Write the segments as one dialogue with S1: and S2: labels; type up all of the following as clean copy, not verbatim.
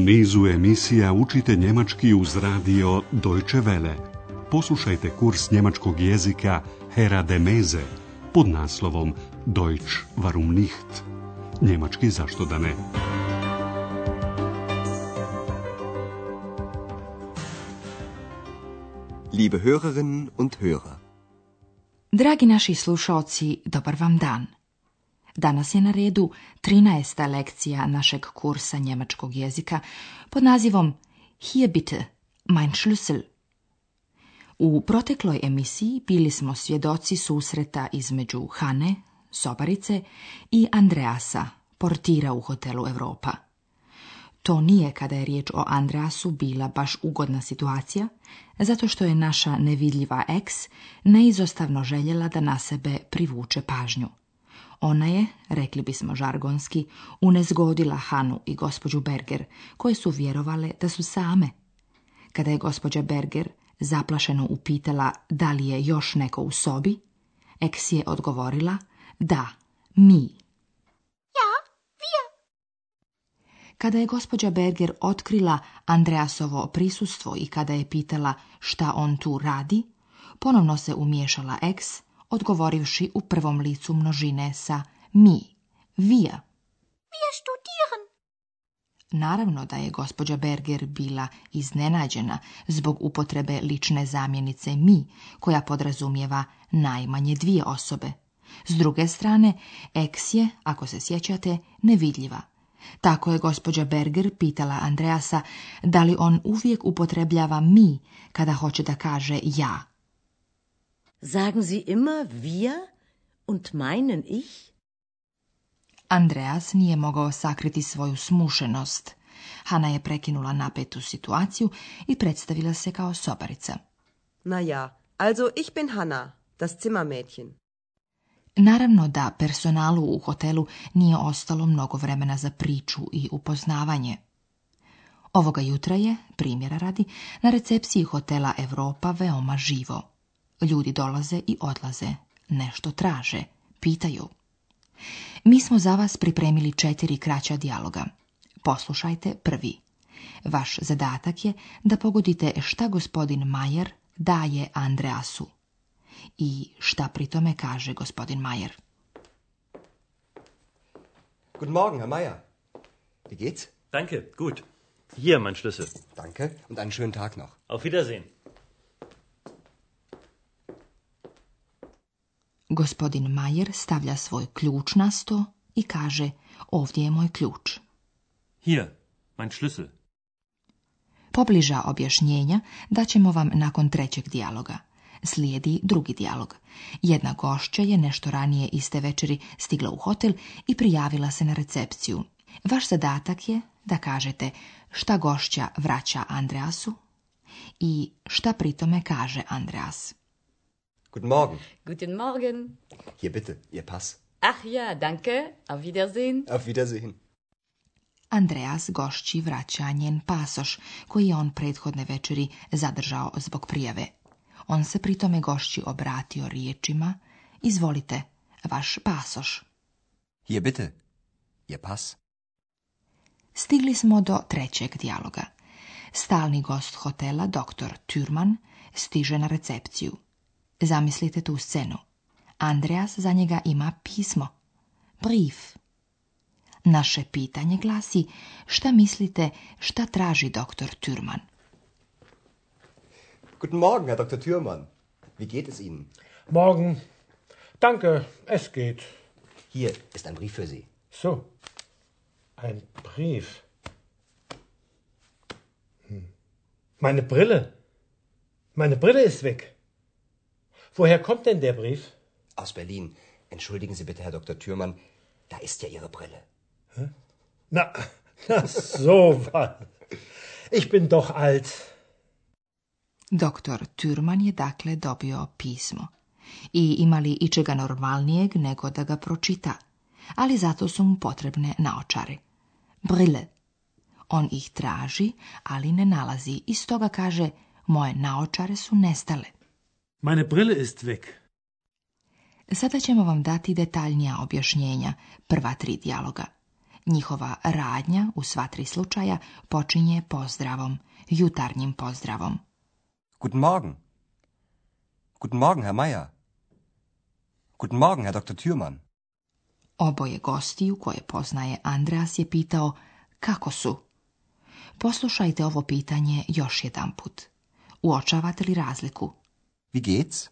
S1: nizu emisija učite njemački uz radio Deutsche Welle. Poslušajte kurs njemačkog jezika Hera de Meze pod naslovom Deutsch warum nicht? Njemački zašto da ne?
S2: Liebe Hörerinnen und Hörer.
S3: Dragi naši slušaoci, dobar vam dan. Danas je na redu 13. lekcija našeg kursa njemačkog jezika pod nazivom Hier bitte, mein Schlüssel. U protekloj emisiji bili smo svjedoci susreta između Hane, sobarice, i Andreasa, portira u hotelu Europa. To nije, kada je riječ o Andreasu, bila baš ugodna situacija, zato što je naša nevidljiva eks neizostavno željela da na sebe privuče pažnju. Ona je, rekli bismo žargonski, unezgodila Hanu i gospođu Berger, koje su vjerovale da su same. Kada je gospođa Berger zaplašeno upitala da li je još neko u sobi, eks je odgovorila da, mi. Kada je gospođa Berger otkrila Andreasovo prisustvo i kada je pitala šta on tu radi, ponovno se umiješala eks, odgovorivši u prvom licu množine sa mi, wir.
S4: Wir studieren.
S3: Naravno da je gospođa Berger bila iznenađena zbog upotrebe lične zamjenice mi, koja podrazumijeva najmanje dvije osobe. S druge strane, eks je, ako se sjećate, nevidljiva. Tako je gospođa Berger pitala Andreasa da li on uvijek upotrebljava mi kada hoće da kaže ja.
S4: Sagen Sie immer wir und meinen ich?
S3: Andreas nije mogao sakriti svoju smušenost. Hana je prekinula napetu situaciju i predstavila se kao sobarica.
S5: Na ja, also ich bin Hanna, das Zimmermädchen.
S3: Naravno da personalu u hotelu nije ostalo mnogo vremena za priču i upoznavanje. Ovoga jutra je, primjera radi, na recepciji hotela Europa veoma živo. Ljudi dolaze i odlaze, nešto traže, pitaju. Mi smo za vas pripremili 4 kraća dijaloga. Poslušajte prvi. Vaš zadatak je da pogodite šta gospodin Mayer daje Andreasu. I šta pri tome kaže gospodin Mayer.
S2: Guten Morgen, Herr Mayer. Wie geht's?
S6: Danke, gut. Hier, mein Schlüssel.
S2: Danke und einen schönen Tag noch.
S6: Auf Wiedersehen.
S3: Gospodin Mayer stavlja svoj ključ na sto i kaže, ovdje je moj ključ.
S6: Hier, mein Schlüssel.
S3: Pobliža objašnjenja daćemo vam nakon trećeg dijaloga. Slijedi drugi dijalog. Jedna gošća je nešto ranije iste večeri stigla u hotel i prijavila se na recepciju. Vaš zadatak je da kažete šta gošća vraća Andreasu i šta pri tome kaže Andreas.
S2: Guten Morgen.
S4: Guten Morgen.
S2: Hier bitte, Ihr Pass.
S4: Ach ja, danke. Auf Wiedersehen.
S2: Auf Wiedersehen.
S3: Andreas gošći vraća njen pasoš, koji je on prethodne večeri zadržao zbog prijave. On se pri tome gošći obratio riječima, izvolite, vaš pasoš.
S2: Hier bitte, Ihr Pass.
S3: Stigli smo do trećeg dijaloga. Stalni gost hotela, dr. Thürmann, stiže na recepciju. Zamislite tu scenu. Andreas za njega ima pismo. Brief. Naše pitanje glasi, šta mislite, šta traži dr. Thürmann?
S2: Guten Morgen, Herr Dr. Thürmann. Wie geht es Ihnen?
S7: Morgen. Danke, es geht.
S2: Hier ist ein Brief für Sie.
S7: So, ein Brief. Meine Brille. Meine Brille ist weg. Woher kommt denn der Brief?
S2: Aus Berlin. Entschuldigen Sie bitte, Herr Dr. Thürmann. Da ist ja Ihre Brille.
S7: Na so was. Ich bin doch alt.
S3: Doktor Thürmann je dakle dobio pismo. I imali ičega normalnijeg nego da ga pročita. Ali zato su mu potrebne naočare. Brille. On ih traži, ali ne nalazi. I stoga kaže, moje naočare su nestale.
S6: Meine Brille ist weg.
S3: Sada ćemo vam dati detaljnija objašnjenja prva 3 dijaloga. Njihova radnja u sva tri slučaja počinje pozdravom, jutarnjim pozdravom.
S2: Guten Morgen. Guten Morgen, Herr Meier. Guten Morgen, Herr Dr. Thürmann.
S3: Oboje gostiju koje poznaje Andreas je pitao kako su. Poslušajte ovo pitanje još jedanput. Uočavate li razliku?
S2: Wie geht's?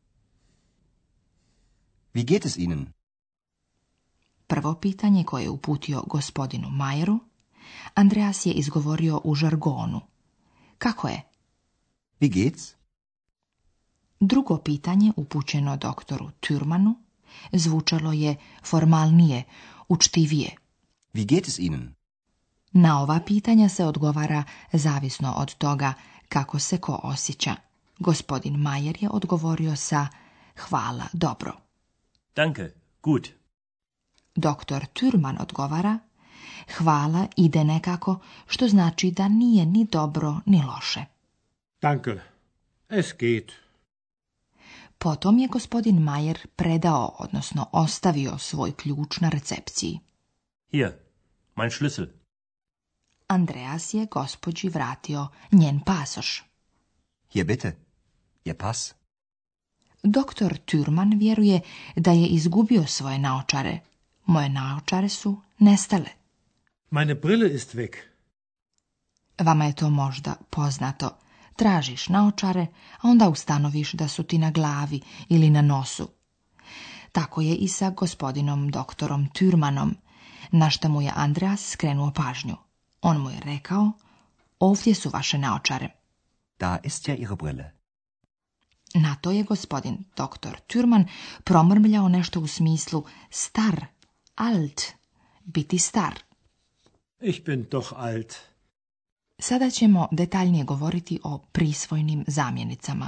S2: Wie geht es Ihnen?
S3: Prvo pitanje koje je uputio gospodinu Majeru, Andreas je izgovorio u žargonu. Kako je?
S2: Wie geht's?
S3: Drugo pitanje upućeno doktoru Thürmannu zvučalo je formalnije, učtivije.
S2: Wie geht es Ihnen?
S3: Na ova pitanja se odgovara zavisno od toga kako se ko osjeća. Gospodin Majer je odgovorio sa hvala, dobro.
S6: Danke, gut.
S3: Doktor Thürmann odgovara hvala ide nekako, što znači da nije ni dobro ni loše.
S7: Danke. Es geht.
S3: Potom je gospodin Majer predao, odnosno ostavio svoj ključ na recepciji.
S6: Hier, mein Schlüssel.
S3: Andreas je gospođi vratio njen pasoš.
S2: Hier bitte. Ihr Pass.
S3: Doktor Thürmann vjeruje da je izgubio svoje naočare. Moje naočare su nestale.
S7: Meine Brille ist weg.
S3: Vama je to možda poznato. Tražiš naočare, a onda ustanoviš da su ti na glavi ili na nosu. Tako je i sa gospodinom doktorom Thürmannom, na što mu je Andreas skrenuo pažnju. On mu je rekao, ovdje su vaše naočare.
S2: Da ist ja Ihre Brille.
S3: Na to je gospodin doktor Thürmann promrmljao nešto u smislu star, alt, biti star.
S7: Ich bin doch alt.
S3: Sada ćemo detaljnije govoriti o prisvojnim zamjenicama.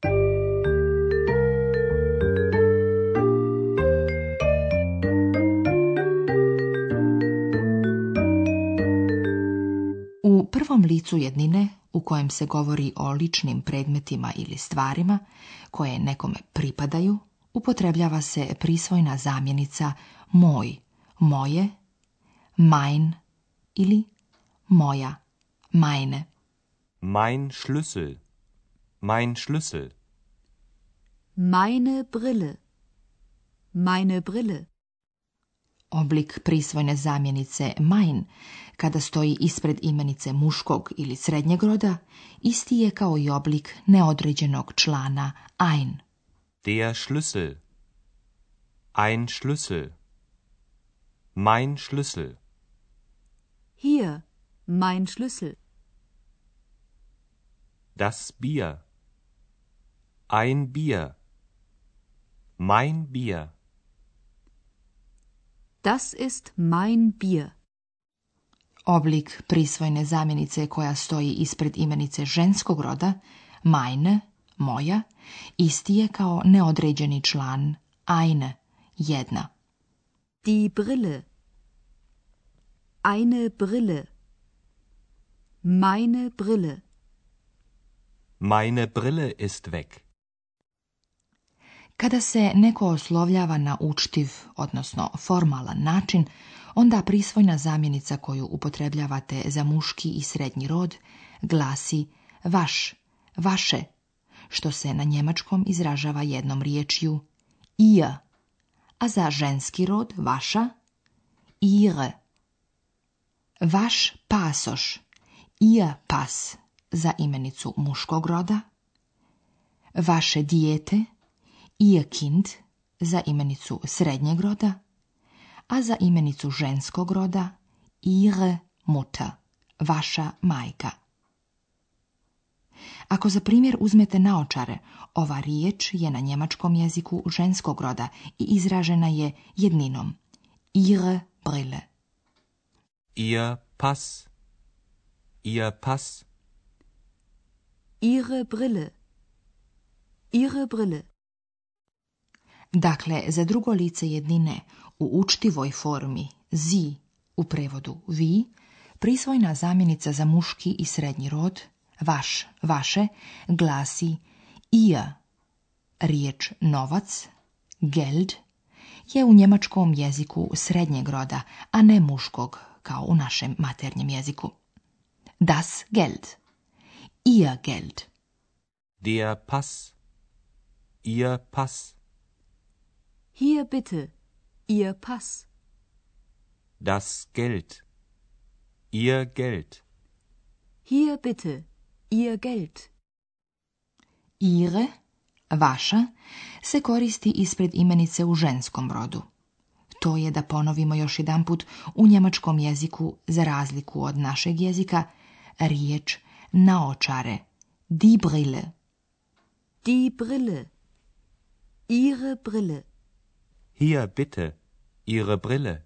S3: U prvom licu jednine, u kojem se govori o ličnim predmetima ili stvarima koje nekome pripadaju, upotrebljava se prisvojna zamjenica moj, moje, mein ili moja, meine.
S8: Mein Schlüssel. Mein Schlüssel.
S4: Meine Brille. Meine Brille.
S3: Oblik prisvojne zamjenice mein, kada stoji ispred imenice muškog ili srednjeg roda, isti je kao i oblik neodređenog člana ein.
S8: Der Schlüssel. Ein Schlüssel. Mein Schlüssel.
S4: Hier, mein Schlüssel.
S8: Das Bier. Ein Bier. Mein Bier.
S4: Das ist mein Bier.
S3: Oblik prisvojne zamjenice koja stoji ispred imenice ženskog roda, meine, moja, isti je kao neodređeni član eine, jedna.
S4: Die Brille. Eine Brille. Meine Brille.
S8: Meine Brille ist weg.
S3: Kada se neko oslovljava na učtiv, odnosno formalan način, onda prisvojna zamjenica koju upotrebljavate za muški i srednji rod glasi vaš, vaše, što se na njemačkom izražava jednom riječju ihr, a za ženski rod vaša ihre. Vaš pasoš, ihr Pass za imenicu muškog roda, vaše dijete, ihr Kind za imenicu srednjeg roda, a za imenicu ženskog roda ihre Mutter, vaša majka. Ako za primjer uzmete naočare, ova riječ je na njemačkom jeziku ženskog roda i izražena je jedninom ihre Brille.
S8: Ihr Pass. Ihr Pass.
S4: Ihre Brille. Ihre Brille.
S3: Dakle, za drugo lice jednine u učtivoj formi sie, u prevodu vi, prisvojna zamjenica za muški i srednji rod, vaš, vaše, glasi ihr. Riječ novac, Geld, je u njemačkom jeziku srednjeg roda, a ne muškog, kao u našem maternjem jeziku. Das Geld. Ihr Geld.
S8: Der Pass. Ihr Pass.
S4: Hier bitte, Ihr Pass.
S8: Das Geld. Ihr Geld.
S4: Hier bitte, Ihr Geld.
S3: Ihre, vaša, se koristi ispred imenice u ženskom rodu. To je, da ponovimo još jedanput, u njemačkom jeziku, za razliku od našeg jezika, riječ naočare, die Brille.
S4: Die Brille. Ihre Brille.
S8: Hier bitte. Ihre Brille.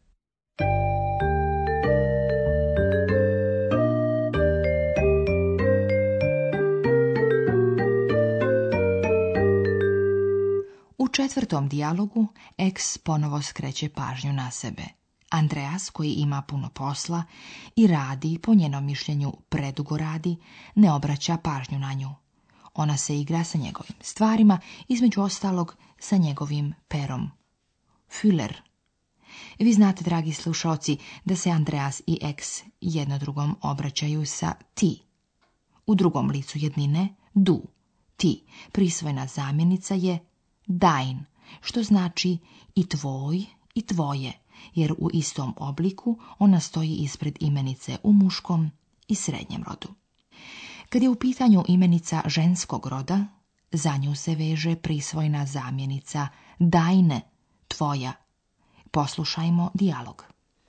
S3: U četvrtom dijalogu X ponovo skreće pažnju na sebe. Andreas, koji ima puno posla i radi, po njenom mišljenju predugo radi, ne obraća pažnju na nju. Ona se igra sa njegovim stvarima, između ostalog sa njegovim perom. Füller. Vi znate, dragi slušalci, da se Andreas i X jedno drugom obraćaju sa ti. U drugom licu jednine du, ti. Prisvojna zamjenica je dein, što znači i tvoj i tvoje, jer u istom obliku ona stoji ispred imenice u muškom i srednjem rodu. Kad je u pitanju imenica ženskog roda, za nju se veže prisvojna zamjenica deine, tvoja. Poslušajmo dijalog.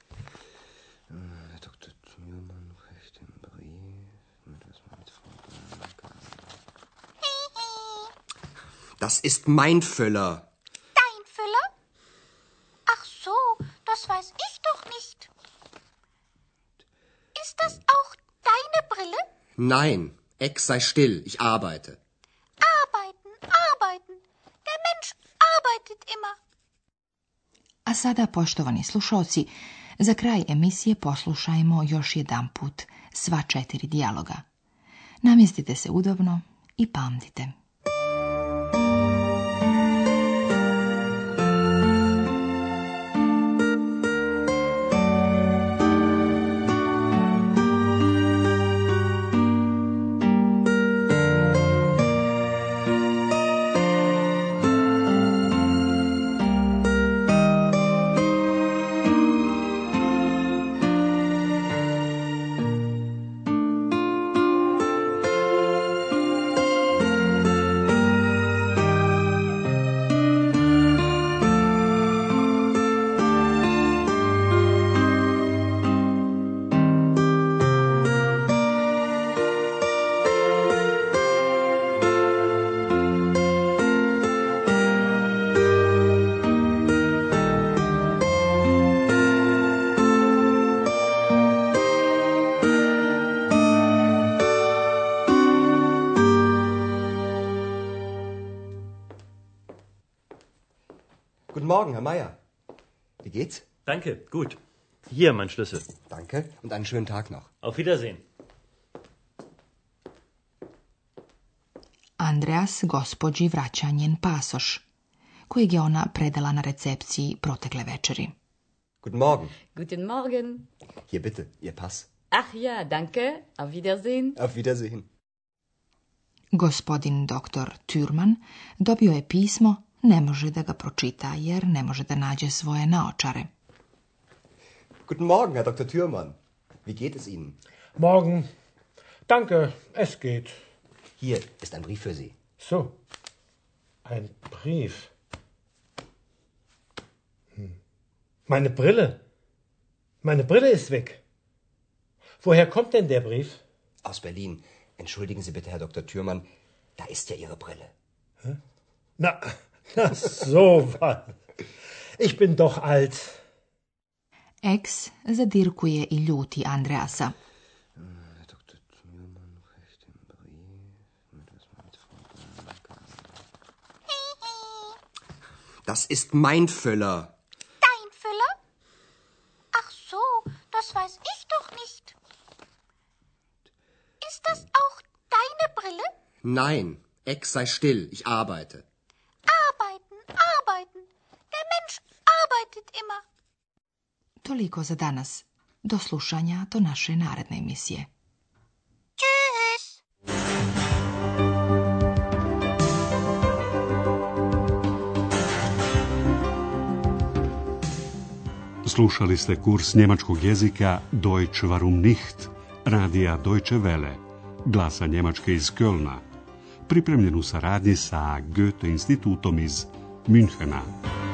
S2: Dr. Thürmann recht im Brief. Das ist mein Füller.
S9: Dein Füller? Ach so, das weiß ich doch nicht. Ist das auch deine Brille?
S2: Nein, Ex, sei still, ich arbeite.
S9: Arbeiten, arbeiten. Der Mensch arbeitet immer.
S3: A sada, poštovani slušalci, za kraj emisije poslušajmo još jedanput sva 4 dijaloga. Namjestite se udobno i pamtite.
S2: Guten Morgen, Herr Meier. Wie geht's?
S6: Danke, gut. Hier, mein Schlüssel.
S2: Danke und einen schönen Tag noch.
S6: Auf Wiedersehen.
S3: Andreas gospođi vraća njen pasoš, kojeg je ona predala na recepciji protekle večeri.
S2: Guten Morgen.
S10: Guten Morgen.
S2: Hier bitte, Ihr Pass.
S10: Ach ja, danke. Auf Wiedersehen.
S2: Auf Wiedersehen.
S3: Gospodin dr. Thürmann dobio je pismo, ne može da ga pročita jer ne može da nađe svoje naočare.
S2: Guten Morgen, Herr Dr. Thürmann. Wie geht es Ihnen?
S7: Morgen. Danke, es geht.
S2: Hier ist ein Brief für Sie.
S7: So, ein Brief. Meine Brille. Meine Brille ist weg. Woher kommt denn der Brief?
S2: Aus Berlin. Entschuldigen Sie bitte, Herr Dr. Thürmann. Da ist ja Ihre Brille.
S7: Na so was. Ich bin doch alt.
S3: X zadirkuje i ljuti Andreasa.
S2: Das ist mein Füller.
S9: Dein Füller? Ach so, das weiß ich doch nicht. Ist das auch deine Brille?
S2: Nein, Ex, sei still, ich arbeite.
S9: Arbeiten, arbeiten. Der Mensch arbeitet arbeitet immer.
S3: Toliko za danas. Do slušanja do naše naredne emisije.
S9: Tschüss.
S1: Slušali ste kurs njemačkog jezika Deutsch warum nicht, radija Deutsche Welle, glasa Njemačke iz Kölna, pripremljen u saradnji sa Goethe institutom iz Münchena.